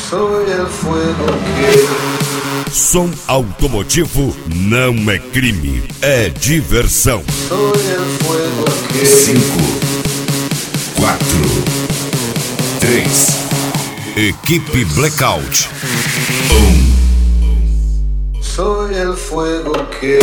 Soy el fuego que... Som automotivo não é crime, é diversão. Soy el fuego que... 5, 4, 3. Equipe Blackout. 1. Soy el fuego que...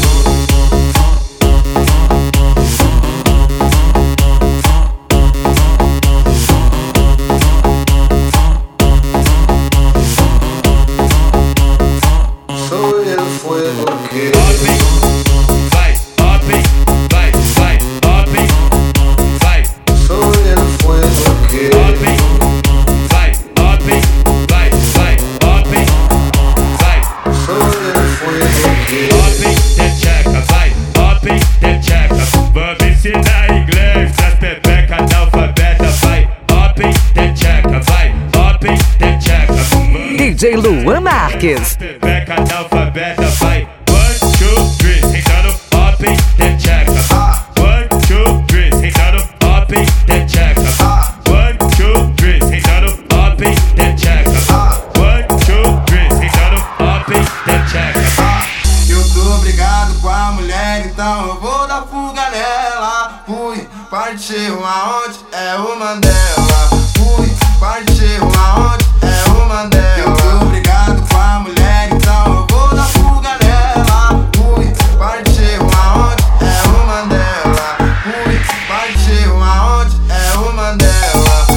DJ Luan Marques. Pepeca analfabeta, vai. 1, 2, 3, sentando up, then check. 1, 2, 3, sentando up, then check. 1, 2, 3, sentando up, then check. 1, 2, 3, sentando up, then check. Eu tô brigado com a mulher, então eu vou dar fuga nela. Fui, partiu aonde é o Mandela. Fui, partiu aonde é o Mandela. Eu tô brigado com a mulher, então eu vou dar fuga nela. Fui, partiu aonde é o Mandela. Fui, partiu aonde é o Mandela.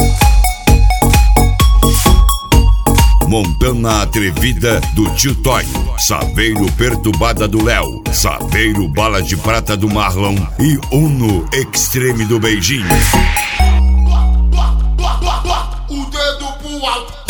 Montana atrevida do Tio Tonho, Saveiro perturbada do Léo, Saveiro bala de prata do Marlon e Uno extreme do Beijinho. O dedo pro alto.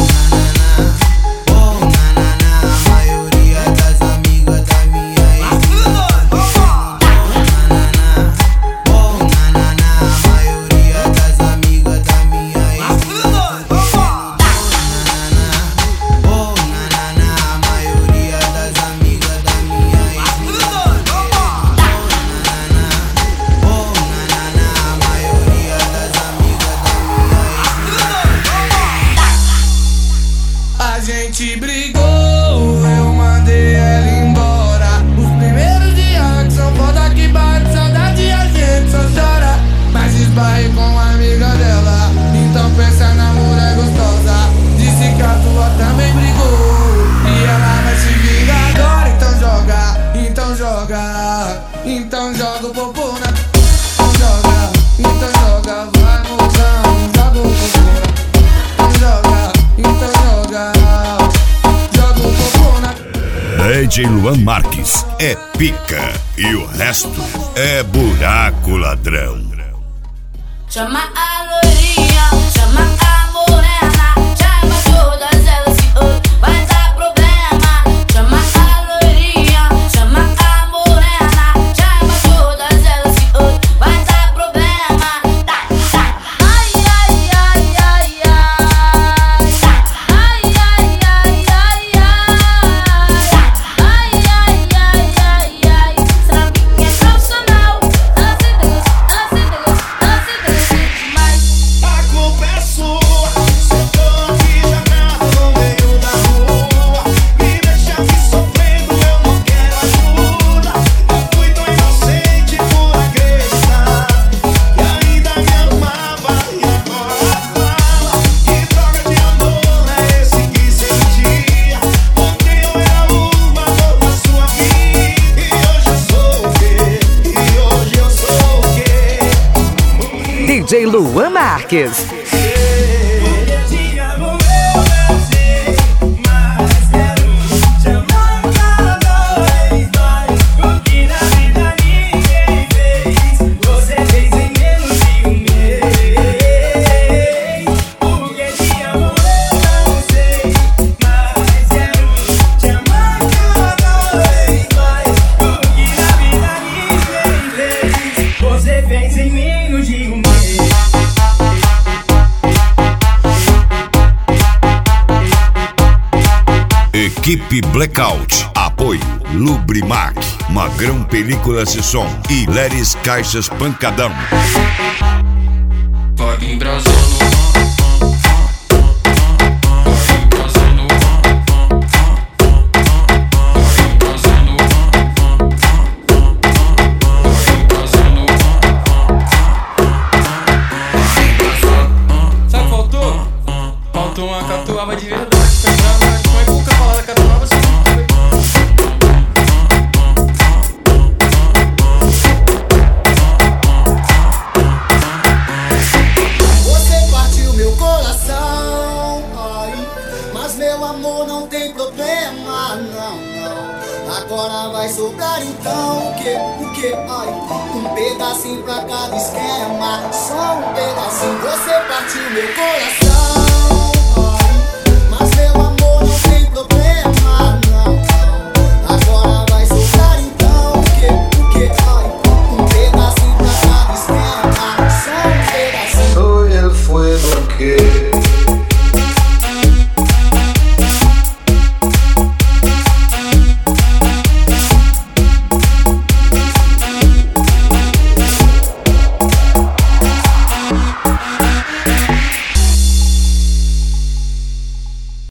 A gente brigou, eu mandei ela embora. Os primeiros dias que são foda que bate saudade e a gente só chora. Mas esbarrei com a amiga dela, então pensa na mulher gostosa. Disse que a tua também brigou e ela vai se vingar agora. Então joga, então joga, então joga o popô na... Então joga, vai mozão, joga o popô na... Então joga, então joga. DJ Luan Marques é pica e o resto é buraco ladrão. Chama a loirinha, chama a morena, chama todas elas que hoje vai dar problema. Chama a loirinha, chama a morena, chama todas elas que hoje vai dar problema. Ai, ai, ai, ai, ai. Ai, ai, ai, ai, ai. Ai, ai, ai, ai, ai. Será que é profissional? Ela se demais. A culpa é sua, só tô aqui jogado no meio da rua. Me deixa aqui sofrendo, eu não quero ajuda. Eu fui tão inocente por acreditar que ainda me amava e agora fala. Que droga de amor é esse que sentia? Ontem eu era uma dor na sua vida e hoje eu sou o quê? E hoje eu sou o quê? DJ Luan Marques. Você fez em menos de um mês. Equipe Blackout, apoio Lubrimac, Magrão Películas e Som e Leres Caixas Pancadão. Pode embrasando. Enquanto uma catuaba de verdade. Como é que o cavalo da catuaba se não sabe? Você partiu meu coração, ai, mas meu amor não tem problema, não, não. Agora vai sobrar então o que, ai, um pedacinho pra cada esquema, só um pedacinho. Você partiu meu coração.